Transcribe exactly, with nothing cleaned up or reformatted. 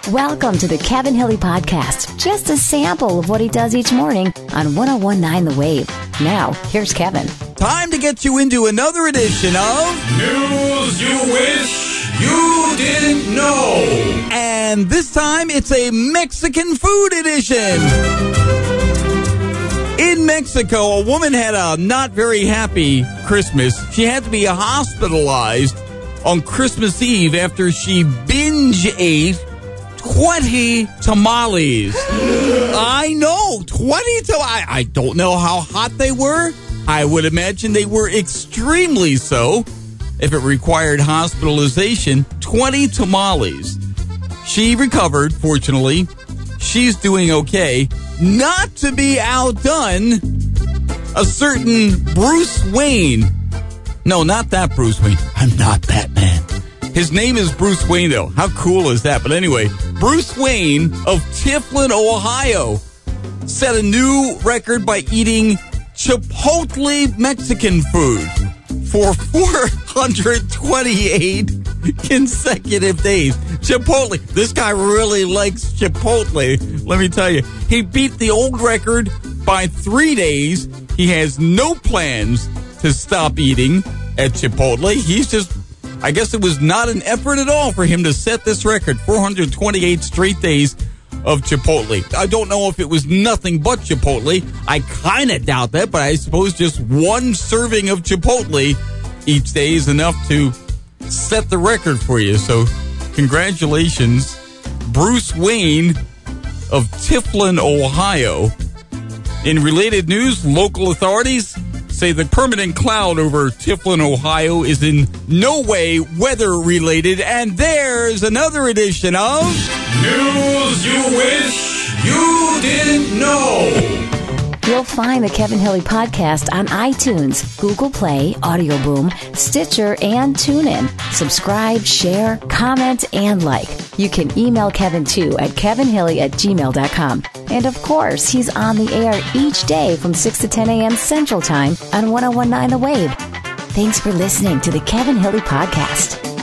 Welcome to the Kevin Hilly Podcast. Just a sample of what he does each morning on one oh one point nine The Wave. Now, here's Kevin. Time to get you into another edition of News You Wish You Didn't Know. And this time it's a Mexican food edition. In Mexico, a woman had a not very happy Christmas. She had to be hospitalized on Christmas Eve after she binge ate twenty tamales. I know, twenty tamales. I, I don't know how hot they were. I would imagine they were extremely so. If it required hospitalization, twenty tamales. She recovered, fortunately. She's doing okay. Not to be outdone, a certain Bruce Wayne. No, not that Bruce Wayne. I'm not Batman. His name is Bruce Wayne, though. How cool is that? But anyway, Bruce Wayne of Tiflin, Ohio, set a new record by eating Chipotle Mexican food for four hundred twenty-eight consecutive days. Chipotle. This guy really likes Chipotle. Let me tell you. He beat the old record by three days. He has no plans to stop eating at Chipotle. He's just, I guess it was not an effort at all for him to set this record. four hundred twenty-eight straight days of Chipotle. I don't know if it was nothing but Chipotle. I kind of doubt that, but I suppose just one serving of Chipotle each day is enough to set the record for you. So congratulations, Bruce Wayne of Tiflin, Ohio. In related news, local authorities say the permanent cloud over Tiflin, Ohio is in no way weather-related. And there's another edition of News You Wish You Didn't Know. You'll find the Kevin Hilly Podcast on iTunes, Google Play, Audio Boom, Stitcher, and TuneIn. Subscribe, share, comment, and like. You can email Kevin, too, at kevinhilly at gmail dot com. And, of course, he's on the air each day from six to ten a.m. Central Time on one oh one point nine The Wave. Thanks for listening to the Kevin Hilly Podcast.